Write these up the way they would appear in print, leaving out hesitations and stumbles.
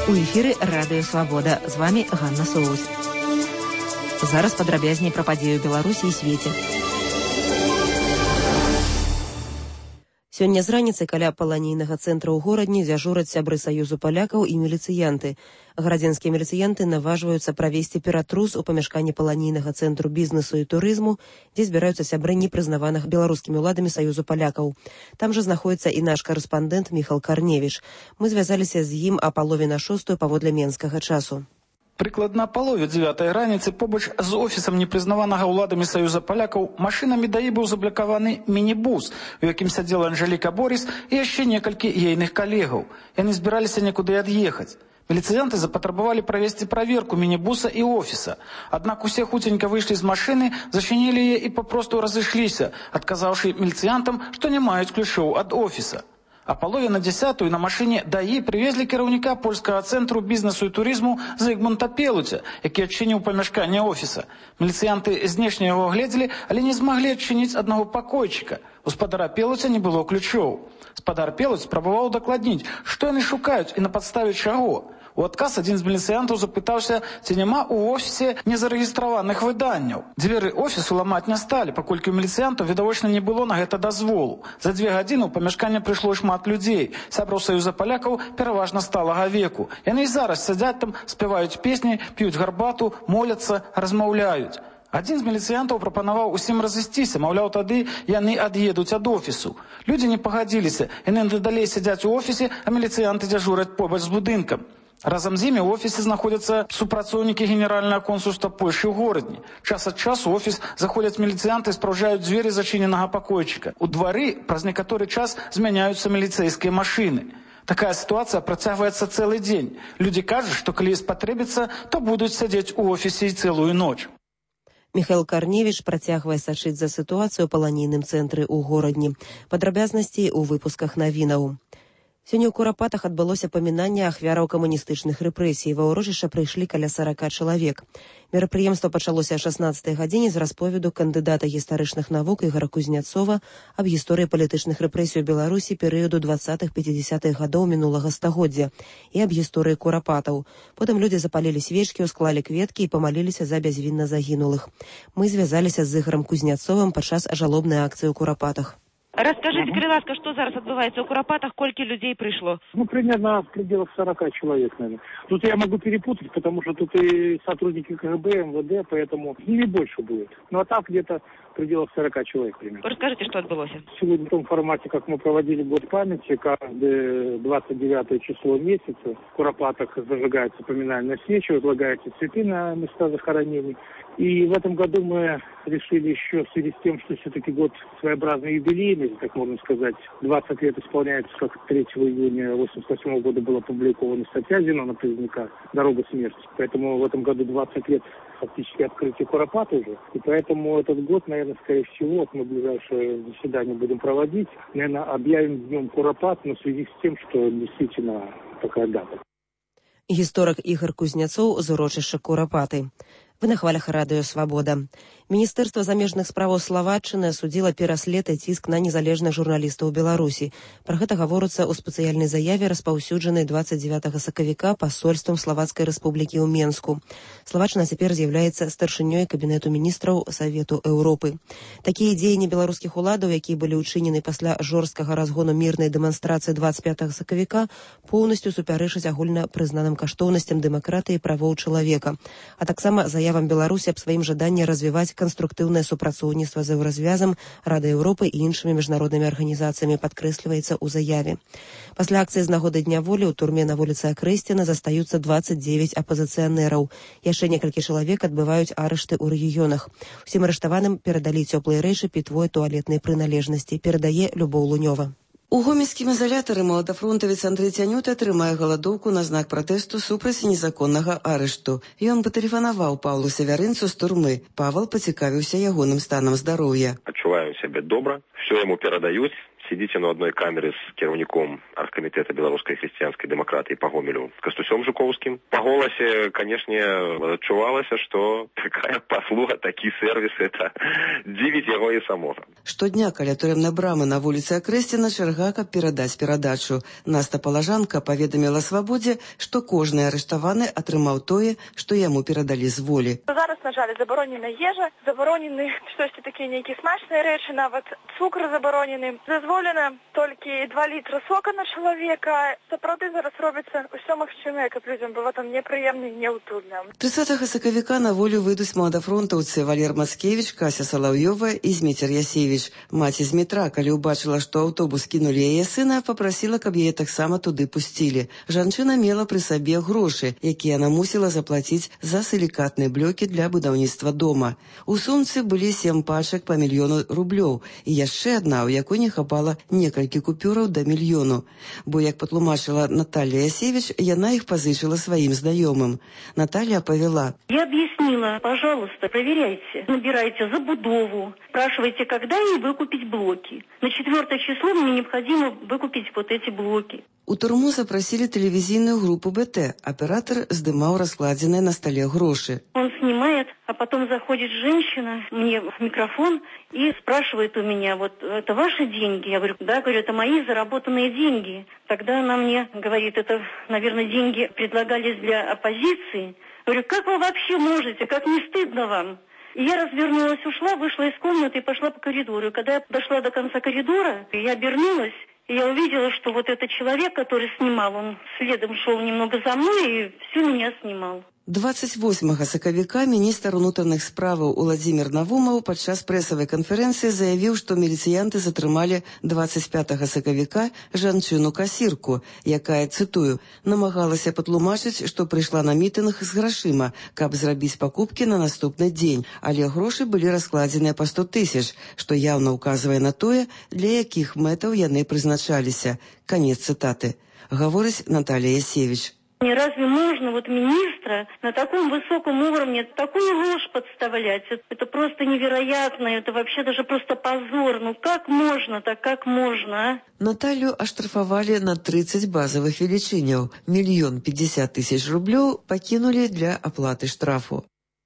У эфіры Радыё Свабода. З вами Ганна Соус. Зараз падрабязней пра падзею Беларусі і свеце. Сёння з раніцы каля паланійнага цэнтра ў горадні дзяжураць сябры Саюзу палякаў і міліцыянты. Гарадзенскія міліцыянты наважваюцца правесці ператрус у памяшканні паланійнага цэнтру бізнесу і турызму, дзе збіраюцца сябры непрызнаваных беларускімі ўладамі Саюзу палякаў. Там жа знаходіцца і наш карэспандэнт Міхал Карневіч. Мы звязаліся з ім о 5:30 паводле менскага часу. Прыкладна палове 9 раніцы побач з офісам непрызнаванага ўладамі Саюза палякаў машынамі даі быў заблакаваны мінібус, у якім сядзела Анжеліка Борис і яшчэ некалькі ейных калегаў. Яны збіраліся некуды ад'ехаць. Міліцыянты запатрабавалі правесці праверку мінібуса і офіса. Аднак усе хуценька выйшлі з машыны, зачынілі яе і папросту разышліся, адказаўшы міліцыянтам, што не маюць ключоў ад офіса. А палове на 10 на машыне даі прывезлі кіраўніка польскага цэнтру бізнесу і турызму Зігмунта Пелуця, які адчыніў памяшканне офіса. Міліцыянты знешне яго агледзелі, але не змаглі адчыніць аднаго пакойчыка. У спадара Пелуця не было ключоў. Спадар Пелуц спрабаваў дакладніць, што яны шукаюць і на падставе чаго. У адказ адзін з міліцыянтаў запытаўся, ці няма ў офісе незарэгістраваных выданняў. Дзверы офісу ламаць не сталі, паколькі ў міліцыянтаў відавочна не было на гэта дазволу. За 2 гадзіны ў памяшканне прыйшло шмат людзей, сябраў Саюза палякаў пераважна сталага веку. Яны і зараз сядзяць там, спяваюць песні, п'юць гарбату, моляцца, размаўляюць. Адзін з міліцыянтаў прапанаваў усім разысціся, маўляў, тады яны ад'едуць ад офісу. Людзі не пагадзіліся, яны надалей сядзяць у офісе, а міліцыянты дзяжураць побач з будынкам. Разам з імі ў офісе знаходзяцца супрацоўнікі генеральнага консульства Польшы ў горадні. Час ад часу ў офіс заходзяць міліцыянты і спраўджаюць дзверы зачыненага пакойчыка. У двары праз некаторы час змяняюцца міліцэйскія машыны. Такая сітуацыя працягваецца цэлы дзень. Людзі кажуць, што калі спатрэбіцца, то будуць сядзець у офісе і цэлую ноч. Міхал Карневіч працягвае сачыць за сітуацыю ў паланійным цэнтры ў горадні. Падрабязнасці ў выпусках навінаў. Сёння ў Курапатах адбылося памінанне ахвяраў камуністычных рэпрэсій. Ва ўрочышча прыйшлі каля 40 чалавек. Мерапрыемства пачалося о 16 гадзіне з расповеду кандыдата гістарычных навук Ігора Кузняцова аб гісторыі палітычных рэпрэсій у Беларусі перыяду 20-50-х гадоў мінулага стагоддзя і аб гісторыі Курапатаў. Потым людзі запалілі свечкі, усклалі кветкі і памаліліся за бязвінна загінулых. Мы звязаліся з Ігорам Кузняцовым падчас жалобнай акцыі ў Курапатах. Расскажите, калі ласка, что зараз отбывается у Куропатах, сколько людей пришло? Примерно в пределах 40 человек, наверное. Тут я могу перепутать, потому что тут и сотрудники КГБ, МВД, поэтому не больше будет. Ну а так где-то в пределах 40 человек примерно. Расскажите, что отбылось? Сегодня в том формате, как мы проводили год памяти, каждое 29 число месяца в Куропатах зажигаются поминальные свечи, возлагаются цветы на места захоронений. И в этом году мы решили еще в связи с тем, что все-таки год своеобразный юбилейный, так можно сказать, 20 лет исполняется, как 3 июня 1988 года была опубликована статья Зенона Поздняка «Дорога смерти». Поэтому в этом году 20 лет фактически открытие Куропат уже. И поэтому этот год, наверное, скорее всего, мы ближайшее заседание будем проводить, наверное, объявим днем Куропат, но в связи с тем, что действительно такая дата. Гісторык Ігор Кузняцоў з урочышча Курапаты. Вы на хвалях Радыё Свабода. Міністэрства замежных справаў Славаччыны асудзіла пераслед і ціск на незалежных журналістаў у Беларусі. Пра гэта гаворыцца ў спецыяльнай заяве, распаўсюджанай 29 сакавіка пасольствам Славацкай рэспублікі ў Менску. Славаччына цяпер з'яўляецца старшынёй кабінету міністраў Савету Еўропы. Такія дзеянні беларускіх уладаў, якія былі ўчынены пасля жорсткага разгону мірнай дэманстрацыі 25 сакавіка, поўнасцю супярэчаць агульна прызнаным каштоўнасцям дэмакратыі і правоў чалавека, а таксама заявам Беларусі аб сваім жаданні развіваць канструктыўнае супрацоўніцтва з Еўразвязам, Радай Еўропы і іншымі міжнароднымі арганізацыямі, падкрэсліваецца ў заяве. Пасля акцыі з нагоды Дня волі ў турме на вуліцы Акрэсціна застаюцца 29 апазіцыянераў. Яшчэ некалькі чалавек адбываюць арышты ў рэгіёнах. Усім арыштаваным перадалі цёплыя рэчы, пітво і туалетныя прыналежнасці, перадае Любоў Лунёва. У гомельскім ізалятары маладафронтавец Андрэй Цянюта атрымае галадоўку на знак пратэсту супраць незаконнага арышту. Ён патэлефанаваў Паўлу Савярынцу з турмы. Павал пацікавіўся ягоным станам здароўя. Адчуваю сябе добра, все яму перадаюць, сидите на одной камере с кіраўніком аргкамітэта беларускай хрысціянскай дэмакратыі па Гомелю Кастусём Жуковскім. Па голасе, канешне, адчувалася, што такая паслуга, такі сервіс, это дзівіць яго і самога. Штодня каля турэмнай брамы на вуліцы Акрэсціна чарга, каб перадаць перадачу. Наста Палажанка паведаміла Свабодзе, што кожны арыштаваны атрымаў тое, што яму перадалі з волі. Зараз, на жаль, забаронена ежа, забаронены штосьці такія нейкія смачныя рэчы, нават цукр забаронены. Дазволена толькі 2 літра сока на чалавека. Сапраўды зараз робіцца ўсё магчымае, каб людзям было там непрыемна і няўтульна. 30 сакавіка на волю выйдуць маладафронтаўцы Валер Мацкевіч, Кася Салаўёва і Зміцер Ясевіч. Маці з метра, калі ўбачыла, што аўтобус кінулі яе сына, папрасіла, каб яе таксама туды пусцілі. Жанчына мела пры сабе грошы, якія яна мусіла заплаціць за сілікатныя блокі для будаўніцтва дома. У сумцы былі 7 пачак па 1 000 000 рублёў і яшчэ адна, у якой не хапала некалькі купюраў да 1 000 000. Бо, як патлумачыла Наталья Ясевіч, яна іх пазычыла сваім знаёмым. Наталья повела. Я объяснила, пожалуйста, проверяйте, набирайте забудову, спрашивайте, когда ей выкупить блоки. На 4 число мне необходимо выкупить вот эти блоки. У турму запросили телевизийную группу БТ. Оператор здымаў раскладенные на столе гроши. Он снимает, а потом заходит женщина мне в микрофон и спрашивает у меня, вот это ваши деньги? Я говорю, да, говорю, это мои заработанные деньги. Тогда она мне говорит, это, наверное, деньги предлагались для оппозиции. Я говорю, как вы вообще можете, как не стыдно вам? И я развернулась, ушла, вышла из комнаты и пошла по коридору. И когда я дошла до конца коридора, я обернулась, и я увидела, что вот этот человек, который снимал, он следом шел немного за мной и всю меня снимал. 28 сакавіка міністр унутраных справаў Уладзімір Навумаў падчас прэсавай канферэнцыі заявіў, што міліцыянты затрымалі 25 сакавіка жанчыну-касірку, якая, цытую, намагалася патлумачыць, што прыйшла на мітынг з грашыма, каб зрабіць пакупкі на наступны дзень, але грошы былі раскладзеныя па 100 000, што яўна ўказвае на тое, для якіх мэтаў яны прызначаліся. Канец цытаты. Гаворыць Наталья Ясевіч. Разве можно вот министра на таком высоком уровне такую ложь подставлять? Это просто невероятно, это вообще даже просто позор. Ну как можно так, как можно, а? Наталью оштрафовали на 30 базовых величиняў. 1 050 000 рублёў пакінулі для аплаты штрафу.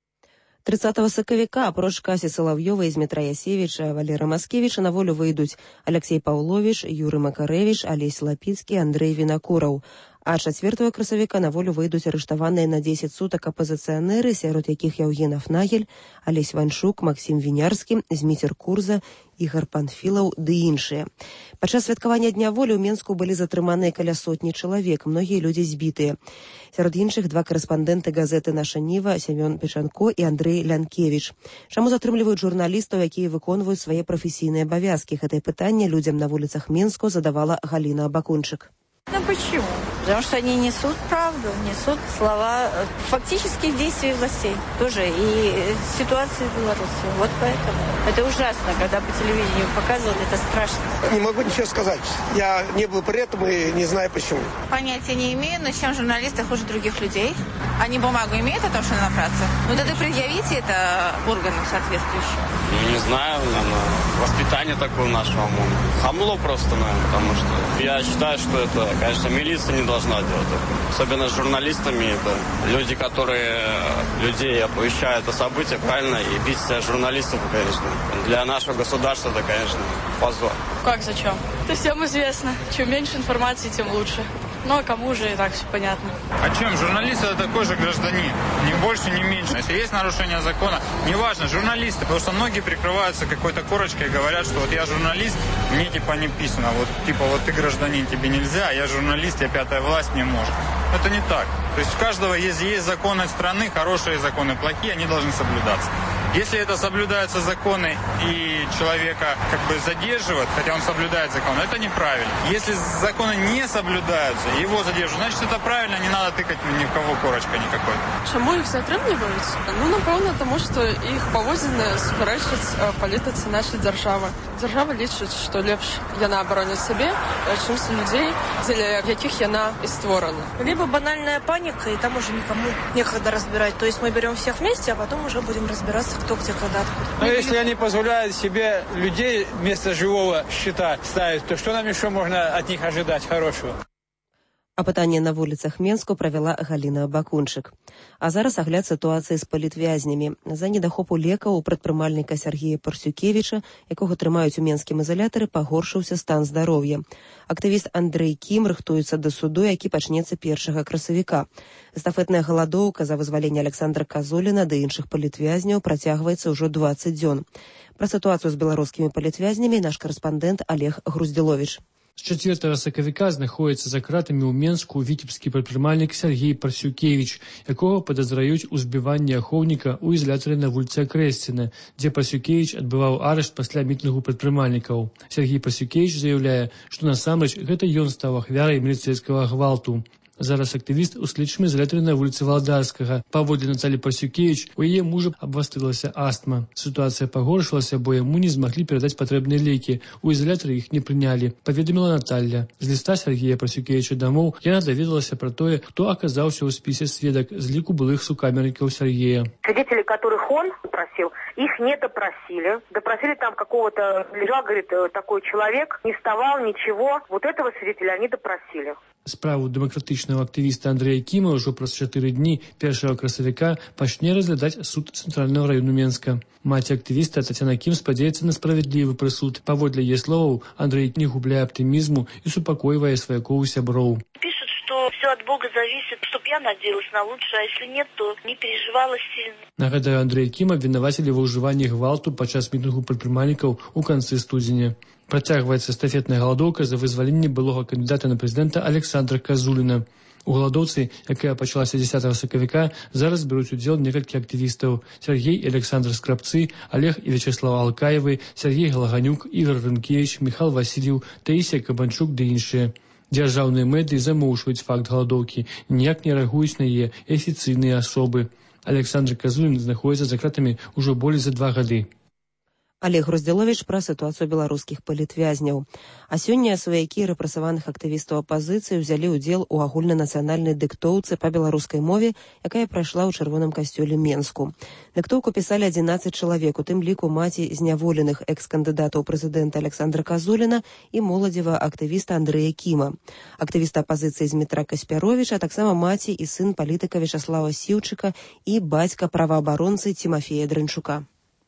30 сакавіка апроч Касі Салаўёвай, Змітра Ясевіча, Валера Маскевіча на волю выйдуць Алексей Паўловіч, Юры Макарэвіч, Алесь Лапіцкі, Андрэй Вінакураў. А 4 красавіка на волю выйдуць арыштаваныя на 10 сутак апазіцыянеры, сярод якіх Яўген Афнагель, Алесь Ваншук, Максім Вінярскі, Зміцер Курза, Ігар Панфілаў ды іншыя. Падчас святкавання Дня волі ў Менску былі затрыманыя каля 100 чалавек, многія людзі збітыя. Сярод іншых 2 карэспандэнты газеты «Наша Ніва» Сямён Печанко і Андрэй Лянкевіч. Чаму затрымліваюць журналістаў, якія выконваюць свае прафесійныя абавязкі? Гэтае пытанне людзям на вуліцах Менску задавала Галіна Абакунчык. Ну почему? Потому что они несут правду, несут слова фактических действий властей. Тоже и ситуации в Беларуси. Вот поэтому. Это ужасно, когда по телевидению показывают, это страшно. Не могу ничего сказать. Я не был при этом и не знаю почему. Понятия не имею, но чем журналисты хуже других людей? Они бумагу имеют о том, что напраться? Ну тогда предъявите это органам соответствующим. Ну не знаю, наверное, воспитание такое нашего ОМОНа. Хамло просто, наверное, потому что я считаю, что это, конечно, милиция не должна делать это. Особенно с журналистами, это люди, которые людей оповещают о событиях, правильно, и бить журналистов, конечно. Для нашего государства это, конечно, позор. Как зачем? Это всем известно. Чем меньше информации, тем лучше. Ну, а кому же и так все понятно. О чем? Журналист – это такой же гражданин. Ни больше, ни меньше. Если есть нарушение закона, неважно, журналисты, потому что многие прикрываются какой-то корочкой и говорят, что вот я журналист, мне типа не писано. Вот типа вот ты гражданин, тебе нельзя, а я журналист, я пятая власть, мне может. Это не так. То есть у каждого есть законы страны, хорошие законы, плохие, они должны соблюдаться. Если это соблюдаются законы и человека как бы задерживают, хотя он соблюдает закон, это неправильно. Если законы не соблюдаются, его задерживают, значит это правильно, не надо тыкать ни в кого корочкой никакой. Чому їх затримлюють? Ну, напевно, тому що їх поводзіны суперечаць палітыцы нашай дзяржавы. Дзяржава лічыць, што лепш яна абароніць сабе, чымся людзей, дзеля якіх яна і створана. Либо банальная паника, и там уже никому некогда разбирать. То есть мы берем всех вместе, а потом уже будем разбираться в кто где когда откуда. Но если они позволяют себе людей вместо живого счета ставить, то что нам еще можно от них ожидать хорошего? Апытанне на вуліцах Менску правяла Галіна Бакунчык. А зараз агляд сітуацыі з палітвязнямі. За недахопу лекаў у прадпрымальніка Сергея Парсюкевіча, якога трымаюць у менскім ізалятары, пагоршыўся стан здароўя. Актывіст Андрэй Кім рыхтуецца да суду, які пачнецца 1 красавіка. Эстафетная галадоўка за вызваленне Александра Казуліна ды іншых палітвязняў працягваецца ўжо 20 дзён. Пра сітуацыю з беларускімі палітвязнямі наш карэспандэнт Олег Груздзіловіч. З 4 сакавіка знаходзіцца за кратамі ў Менску віцебскі прадпрымальнік Сергей Парсюкевіч, якога падазраюць у збіванні ахоўніка ў ізалятары на вуліцы Акрэсціна, дзе Парсюкевіч адбываў арышт пасля мітынгу прадпрымальнікаў. Сергей Парсюкевіч заяўляе, што насамрэч гэта ён стаў ахвярай міліцэйскага гвалту. Зараз актывіст у следчым ізалятары на вуліцы Валдарскага. Паводле Наталі Парсюкевіч, у яе мужа абвастрылася астма. Сітуацыя пагоршылася, бо яму не змаглі перадаць патрэбныя лекі. У ізалятары іх не прынялі, паведаміла Наталья. З ліста Сергея Парсюкевіча дамоў яна даведалася пра тое, хто аказаўся ў спісе сведак з ліку былых сукамернікаў Сергея. Свидетели, которых он просил, их не допросили. Допросили там какого-то, лежал, говорит, такой человек, не вставал, ничего. Вот этого свидетеля они допросили. Справу дэмакратычнага актывіста Андрэя Кіма ўжо праз 4 дні 1 красавіка пачне разглядаць суд Цэнтральнага раёну Менска. Маці актывіста Тацяна Кім спадзяецца на справядлівы прысуд. Паводле яе словаў, Андрэй не губляе аптымізму і супакойвае сваякоў і сяброў. Пишут, что все от Бога зависит, чтоб я надеялась на лучшее, а если нет, то не переживала сильно. Нагадаю, Андрэй Кім абвінавацілі ва ўжыванні гвалту падчас мітынгу прадпрымальнікаў у канцы студзеня. Працягваецца эстафетная галадоўка за вызваленне былога кандыдата на прэзідэнта Александра Казуліна. У галадоўцы, якая пачалася 10 сакавіка, зараз беруць удзел некалькі актывістаў: Сергей і Александр Скрабцы, Олег і Вячеслав Алкаевы, Сергей Галаганюк, Ігор Рынкевич, Михаил Васильев, Таисия Кабанчук ды іншыя. Дзяржаўныя медыі замоўчваюць факт галадоўкі, ніяк не рэагуюць на яе афіцыйныя асобы. Александр Казулін знаходзіцца за кратамі ўжо болей за 2 гады. Олег Груздзіловіч пра сітуацыю беларускіх палітвязняў. А сёння сваякі рэпрэсаваных актывістаў апазіцыі ўзялі ўдзел у агульнанацыянальнай дыктоўцы па беларускай мове, якая прайшла ў чырвоным касцёле Менску. Дыктоўку пісалі 11 чалавек, у тым ліку маці зняволеных экс-кандыдатаў прэзідэнта Александра Казуліна і моладзевага актывіста Андрэя Кіма. Актывіста апазіцыі Змітра Каспяровіча, а таксама маці і сын палітыка Вячаслава Сіўчыка і бацька праваабаронцы Тимофея Дрынчука.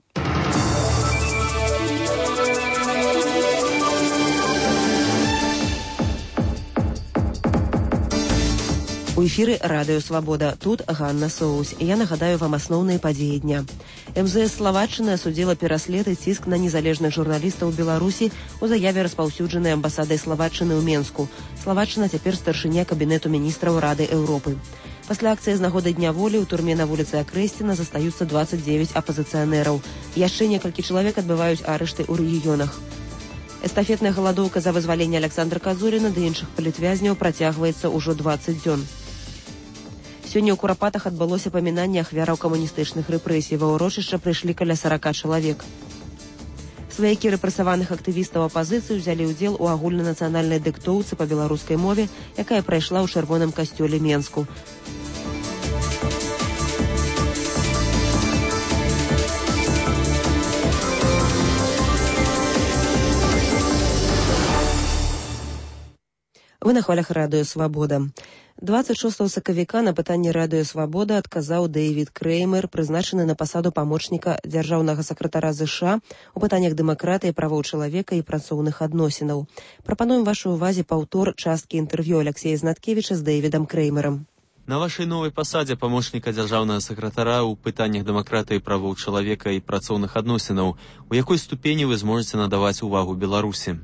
У эфіры Радыё Свабода. Тут Ганна Соус. Я нагадаю вам асноўныя падзеі дня. МЗС Славаччыны асудзіла пераслед і ціск на незалежных журналістаў Беларусі у заяве, распаўсюджанай амбасадай Славаччыны ў Менску. Славаччына цяпер старшыня кабінету міністраў Рады Еўропы. Пасля акцыі з нагоды Дня волі ў турме на вуліцы Акрэсціна застаюцца 29 апазіцыянераў. Яшчэ некалькі чалавек адбываюць арышты ў рэгіёнах. Эстафетная галадоўка за вызваленне Александра Казуліна ды іншых палітвязняў працягваецца ўжо 20 дзён. Сёння ў Курапатах адбылося памінанне ахвяраў камуністычных рэпрэсій. Ва ўрочышча прыйшлі каля 40 чалавек. Сваякі рэпрэсаваных актывістаў апазіцыі ўзялі ўдзел у агульнанацыянальнай дыктоўцы па беларускай мове, якая прайшла ў чырвоным касцёле Менску. Вы на хвалях Радыё Свабода. 26 сакавіка на пытанне Радыё Свабода адказаў Дэвід Крэймер, прызначаны на пасаду памочніка дзяржаўнага сакратара ЗША у пытаннях дэмакратыі, правоў чалавека і працоўных адносінаў. Прапануем вашай увазе паўтор часткі інтэрв'ю Алексея Знаткевіча з Дэвідам Крэймерам. На вашай новай пасадзе памочніка дзяржаўнага сакратара ў пытаннях дэмакратыі, правоў чалавека і працоўных адносінаў, у якой ступені вы зможаце надаваць увагу Беларусі?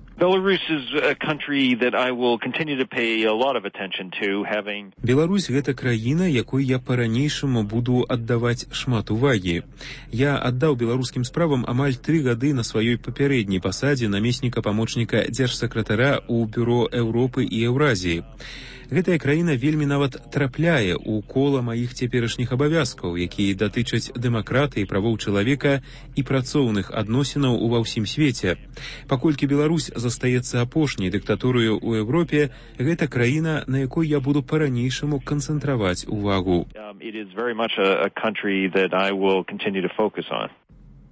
Беларусь – гэта краіна, якой я па-ранейшаму буду аддаваць шмат увагі. Я аддаў беларускім справам амаль 3 гады на сваёй папярэдняй пасадзе намесніка памочніка дзяржсакратара ў Бюро Еўропы і Еўразіі. Гэтая краіна вельмі нават трапляе ў кола маіх цяперашніх абавязкаў, якія датычаць дэмакратыі, правоў чалавека і працоўных адносінаў ува ўсім свеце. Паколькі Беларусь застаецца апошняй дыктатураю ў Еўропе, гэта краіна, на якой я буду па-ранейшаму канцэнтраваць увагу.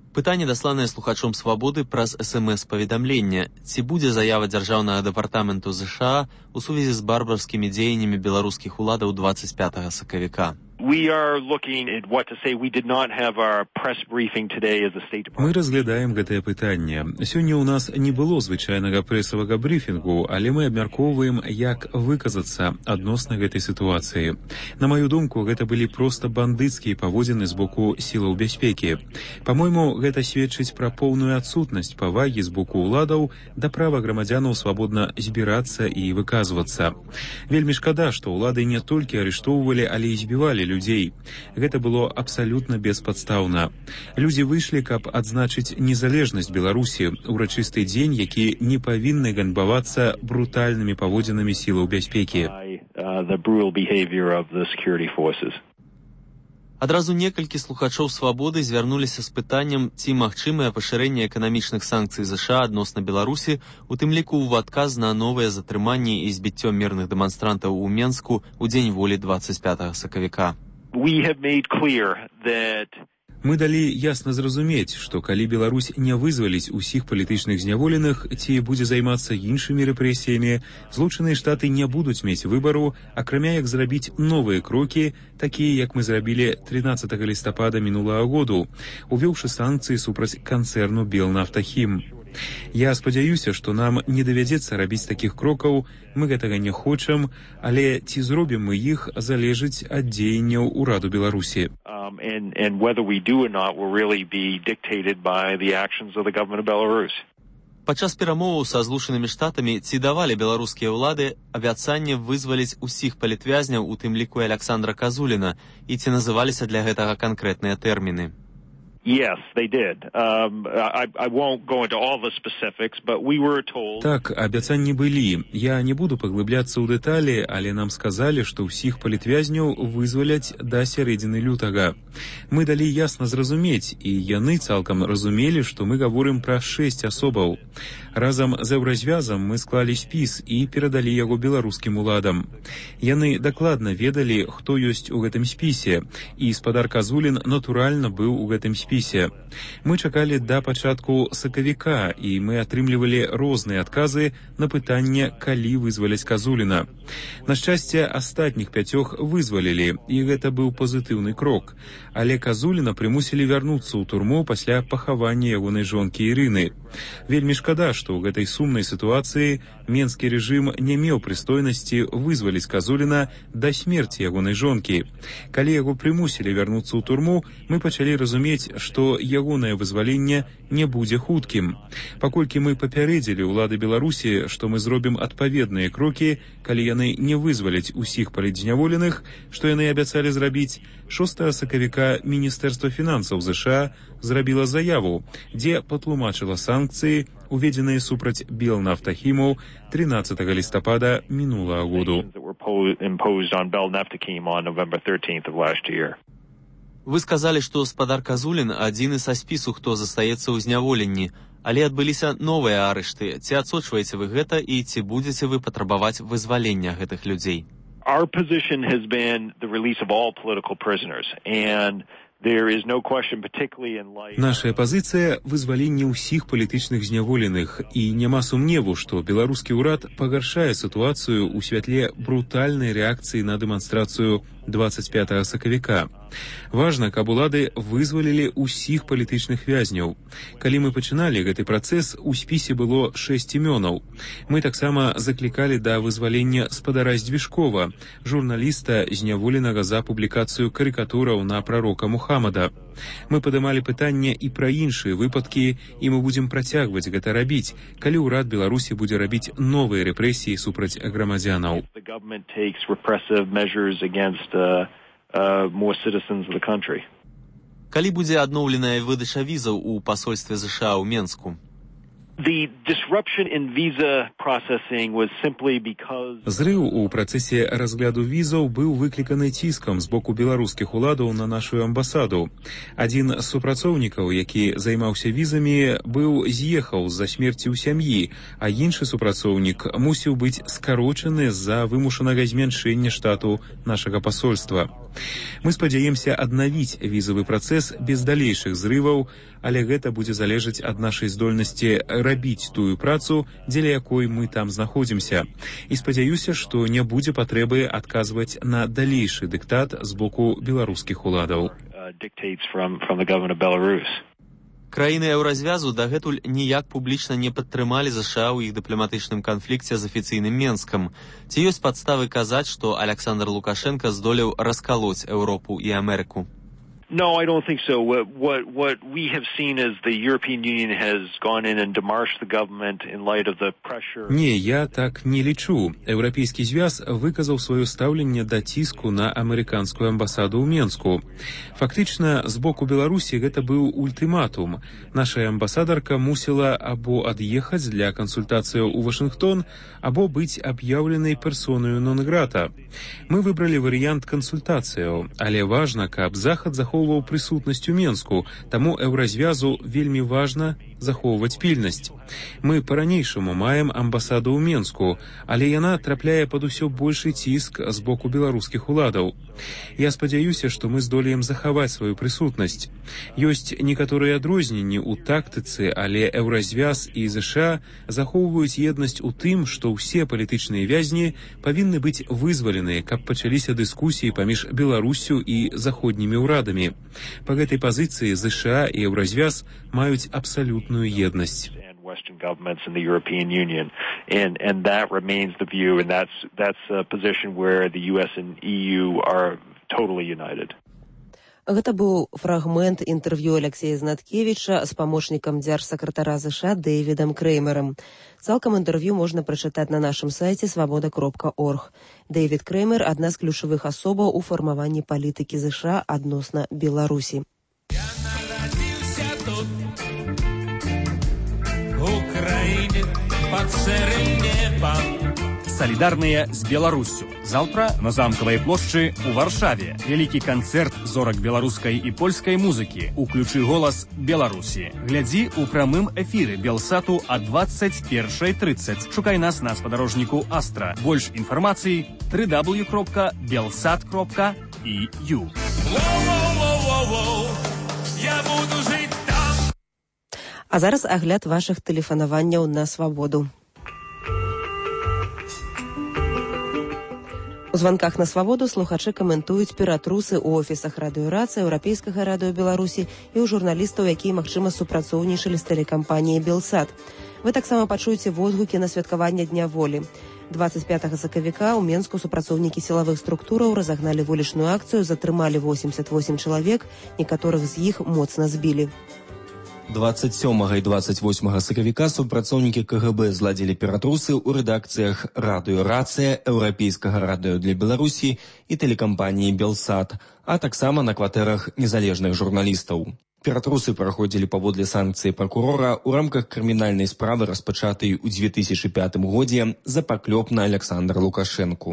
Пытанне, дасланае слухачом «Свабоды» праз СМС-паведамленне. Ці будзе заява Дзяржаўнага дэпартаменту ЗША у сувязі з барбарскімі дзеяннямі беларускіх уладаў 25 сакавіка? Мы разглядаем гэтае пытанне. Сёння ў нас не было звычайнага прэсавага брыфінгу, але мы абмяркоўваем, як выказацца адносна гэтай сітуацыі. На маю думку, гэта былі проста бандыцкія паводзіны з боку сілаў бяспекі. Па-мойму, гэта сведчыць пра поўную адсутнасць павагі з боку ўладаў да права грамадзянаў свабодна збірацца і выказвацца. Вельмі шкада, што ўлады не толькі арыштоўвалі, але і збівалі людзей. Гэта было абсалютна беспадстаўна. Людзі выйшлі, каб адзначыць незалежнасць Беларусі, урачысты дзень, які не павінны ганьбавацца брутальнымі паводзінамі сілаў бяспекі. Адразу некалькі слухачоў «Свабоды» звярнуліся з пытаннем, ці магчымае пашырэнне эканамічных санкцый ЗША адносна Беларусі, у тым ліку ў адказ на новыя затрыманні і збіццё мірных дэманстрантаў у Менску ў дзень волі 25 сакавіка. Мы далі ясна зразумець, што калі Беларусь не вызваліць усіх палітычных зняволеных ці будзе займацца іншымі рэпрэсіямі, Злучаныя Штаты не будуць мець выбару, акрамя як зрабіць новыя крокі, такія, як мы зрабілі 13 лістапада мінулага году, увёўшы санкцыі супраць канцэрну «Белнафтахім». Я спадзяюся, што нам не давядзецца рабіць такіх крокаў, мы гэтага не хочам, але ці зробім мы іх, залежыць ад дзеянняў ураду Беларусі. Падчас перамоваў са Злучанымі Штатамі ці давалі беларускія ўлады абяцанне вызваліць усіх палітвязняў, у тым ліку Аляксандра Казуліна, і ці называліся для гэтага канкрэтныя тэрміны? Yes, they did. I won't go into all the specifics, but we were told... Так, абяцанні былі. Я не буду паглыбляцца ў дэталі, але нам сказалі, што ўсіх палітвязняў вызваляць да сярэдзіны лютага. Мы далі ясна зразумець, і яны цалкам разумелі, што мы гаворым пра 6 асобаў. Разам з Еўразвязам мы склалі спіс і перадалі яго беларускім уладам. Яны дакладна ведалі, хто ёсць у гэтым спісе, і спадар Казулін натуральна быў у гэтым спісе. Мы чакалі да пачатку сакавіка, і мы атрымлівалі розныя адказы на пытанне, калі вызваляць Казуліна. На шчасце, астатніх 5 вызвалілі, і гэта быў пазітыўны крок. Але Казуліна прымусілі вярнуцца ў турму пасля пахавання ягонай жонкі Ірыны. Вельмі шкада, што ў гэтай сумнай сітуацыі менскі рэжым не меў прыстойнасці вызваліць Казуліна да смерці ягонай жонкі. Калі яго прымусілі вярнуцца ў турму, мы пачалі разумець, што ягонае вызваленне не будзе хуткім. Паколькі мы папярэдзілі ўлады Беларусі, што мы зробім адпаведныя крокі, калі яны не вызваляць усіх палітзняволеных, што яны абяцалі зрабіць, 6 сакавіка Міністэрства фінансаў ЗША зрабіла заяву, дзе патлумачыла санкцыі, уведзеныя супраць Белнафтахіму 13 лістапада мінулага году. Вы сказалі, што спадар Казулін адзіны са спісу, хто застаецца ў зняволенні, але адбыліся новыя арышты. Ці адсочваеце вы гэта і ці будзеце вы патрабаваць вызвалення гэтых людзей? Our position has been the release of all political prisoners, and there is no question, particularly in light... Нашая пазіцыя – вызваленне ўсіх палітычных зняволеных, і няма сумневу, што беларускі ўрад пагаршае сітуацыю ў святле брутальнай рэакцыі на дэманстрацыю 25 сакавіка. Важна, каб улады вызвалілі ўсіх палітычных вязняў. Калі мы пачыналі гэты працэс, у спісе было 6 імёнаў. Мы таксама заклікалі да вызвалення спадара Здвижкова, журналіста, зняволенага за публікацыю карыкатураў на прарока Мухаммада. Мы падымалі пытанне і пра іншыя выпадкі, і мы будзем працягваць гэта рабіць, калі ўрад Беларусі будзе рабіць новыя рэпрэсіі супраць грамадзянаў. Калі будзе адноўленая выдача візаў у пасольстве ЗША ў Менску? Зрыў у працэсе разгляду візаў быў выкліканы ціскам з боку беларускіх уладаў на нашу амбасаду. Адзін з супрацоўнікаў, які займаўся візамі, быў з'ехаў з-за смерці ў сям'і, а іншы супрацоўнік мусіў быць скарочаны з-за вымушанага змяншэння штату нашага пасольства. Мы спадзяемся аднавіць візавы працэс без далейшых зрываў, але гэта будзе залежаць ад нашай здольнасці рабіць тую працу, дзеля якой мы там знаходзімся. І спадзяюся, што не будзе патрэбы адказваць на далейшы дыктат з боку беларускіх уладаў. Краіны еўразвязу дагэтуль ніяк публічна не падтрымалі ЗША ў іх дыпламатычным канфлікце з афіцыйным Менскам. Ці ёсць падставы казаць, што Александр Лукашенко здолеў раскалоць Еўропу і Амерыку? No, I don't think so. What we have seen is the European Union has gone in and demarched the government in light of the pressure. Не, я так не лічу. Еўрапейскі звяз выказаў сваё стаўленне да ціску на амерыканскую амбасаду ў Менску. Фактычна, з боку Беларусі гэта быў ультыматум. Наша амбасадарка мусіла або ад'ехаць для кансультацыяў у Вашынгтон, або быць аб'яўленай персонаю нон-грата. Мы выбралі варыянт кансультацыяў, але важна, каб Захад захоўваў прысутнасць у Менску, таму еўразвязу вельмі важна захоўваць пільнасць. Мы па-ранейшаму маем амбасаду ў Менску, але яна трапляе пад усё большы ціск з боку беларускіх уладаў. Я спадзяюся, што мы здолеем захаваць сваю прысутнасць. Ёсць некаторыя адрозненні ў тактыцы, але еўразвяз і ЗША захоўваюць еднасць у тым, што ўсе палітычныя вязні павінны быць вызвалены, каб пачаліся дыскусіі паміж Беларуссю і заходнімі ўрадамі. Па гэтай пазіцыі ЗША і еўразвяз маюць абсалютную еднасць. Western governments in the European Union, and that remains the view, and that's a position where the US and EU are totally united. Гэта быў фрагмент інтэрв'ю Алексея Знаткевіча з памочнікам дзяржсакратара ЗША Дэвідам Крэймерам. Цалкам інтэрв'ю можна прачытаць на нашым сайце свабода.орг. Дэвід Крэймер – адна з ключавых асобаў у фармаванні палітыкі ЗША адносна Беларусі. Я нарадзіўся тут, у краіне пад шэрым небам. Солидарные с Беларусью. Завтра на Замковой площади у Варшаве. Великий концерт зорок белорусской и польской музыки. Уключи голос Беларуси. Гляди у прямым эфире Белсату о 21:30. Шукай нас на сподорожнику Астра. Больше информации www.belsat.eu. Я буду жить там. А зараз агляд ваших тэлефанаванняў на свабоду. У званках на свабоду слухачы каментуюць ператрусы ў офісах радыёрацыі, Еўрапейскага радыё Беларусі і ў журналістаў, якія, магчыма, супрацоўнічалі з тэлекампаніяй «Белсат». Вы таксама пачуеце водгукі на святкаванне Дня волі. 25 сакавіка ў Менску супрацоўнікі сілавых структураў разагналі вулічную акцыю, затрымалі 88 чалавек, некаторых з іх моцна збілі. 27 і 28 сакавіка супрацоўнікі КГБ зладзілі ператрусы ў рэдакцыях радыёрацыя, Еўрапейскага радыё для Беларусі і тэлекампаніі «Белсат», а таксама на кватэрах незалежных журналістаў. Ператрусы праходзілі паводле санкцыі пракурора ў рамках крымінальнай справы, распачатай у 2005 годзе за паклёп на Александра Лукашэнку.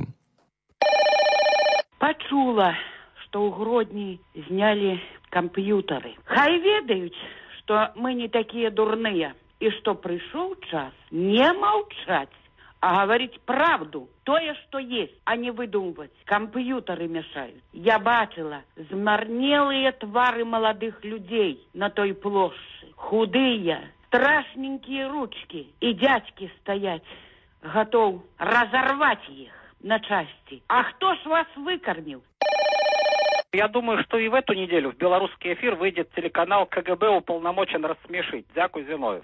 Пачула, што ў Гродні знялі камп'ютары. Хай ведаюць, что мы не такие дурные, и что пришел час не молчать, а говорить правду, то, что есть, а не выдумывать. Компьютеры мешают. Я бачила змарнелые твары молодых людей на той площади. Худые, страшненькие ручки. И дядьки стоять, готов разорвать их на части. А кто ж вас выкормил? Я думаю, что и в эту неделю в белорусский эфир выйдет телеканал КГБ уполномочен рассмешить. Дякую, Зиновьев.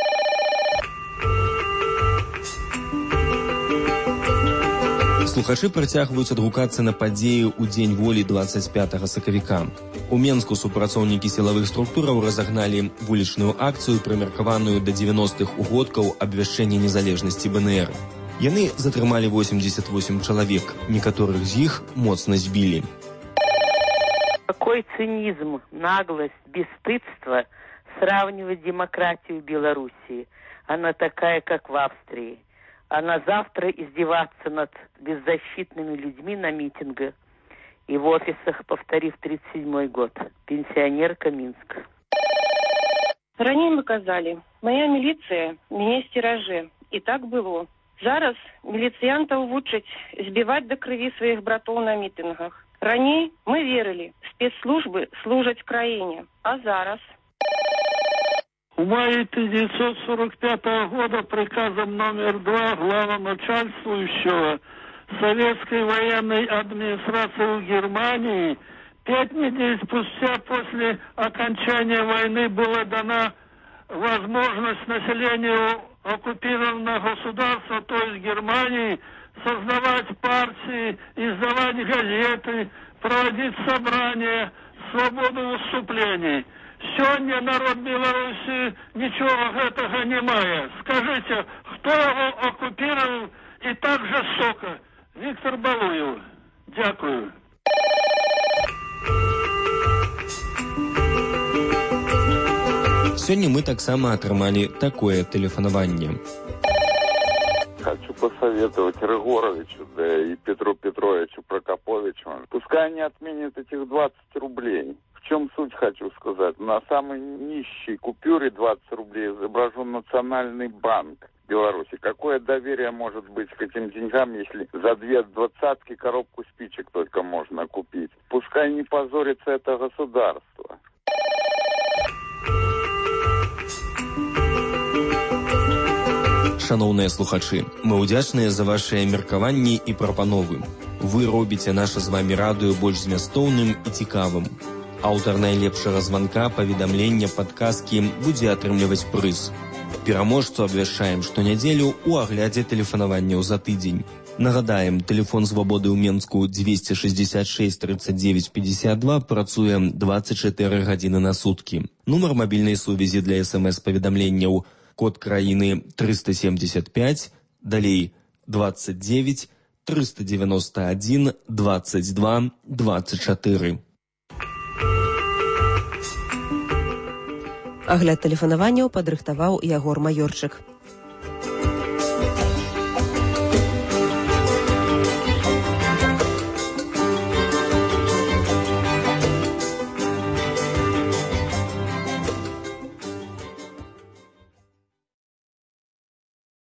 Слухачы працягваюць адгукацца на падзеі ў Дзень волі 25 сакавіка. У Менску супрацоўнікі сілавых структураў разагналі вулічную акцыю, прымеркаваную да 90-х угодкаў абвяшчэння незалежнасці БНР. Яны затрымалі 88 чалавек, некаторых з іх моцна збілі. Какой цинизм, наглость, бесстыдство сравнивать демократию Белоруссии. Она такая, как в Австрии. А на завтра издеваться над беззащитными людьми на митингах и в офисах, повторив 37-й год. Пенсионерка Минск. Ранее мы казали, моя милиция меня стераже. И так было. Зараз милициантов вучать збивать до крови своих братов на митингах. Раней мы верили, спецслужбы служаць краіне. А зараз? В мае 1945 года приказом номер 2 главноначальствующего Советской военной администрации в Германии 5 недель спустя после окончания войны была дана возможность населению оккупированного государства, то есть Германии, создавать партии, издавать газеты, проводить собрания, свободу выступлений. Сегодня народ Беларуси ничего этого не мае. Скажите, кто его оккупировал и так жестоко? Виктор Балуев. Дякую. Сёння мы таксама атрымалі такое тэлефанаванне. Хочу посоветовать Рыгоровичу, да и Петру Петровичу Прокоповичу. Пускай они отменят этих 20 рублей. В чем суть, хочу сказать? На самой нищей купюре 20 рублей изображен Национальный банк Беларуси. Какое доверие может быть к этим деньгам, если за 2 двадцатки коробку спичек только можно купить? Пускай не позорится это государство. Шановныя слухачы, мы ўдзячныя за вашыя меркаванні і прапановы. Вы робіце наша з вамі радыё больш змястоўным і цікавым. Аўтар найлепшага званка, паведамлення, падказкі будзе атрымліваць прыз. Пераможцу абвяшчаем штонядзелю ў аглядзе тэлефанаванняў за тыдзень. Нагадаем, тэлефон Свабоды ў Менску 266 39 52 працуе 24 гадзіны на суткі. Нумар мабільнай сувязі для СМС-паведамленняў код краіны 375, далей 29 391 22 24. Агляд тэлефанаванняў падрыхтаваў Ягор Маёрчык.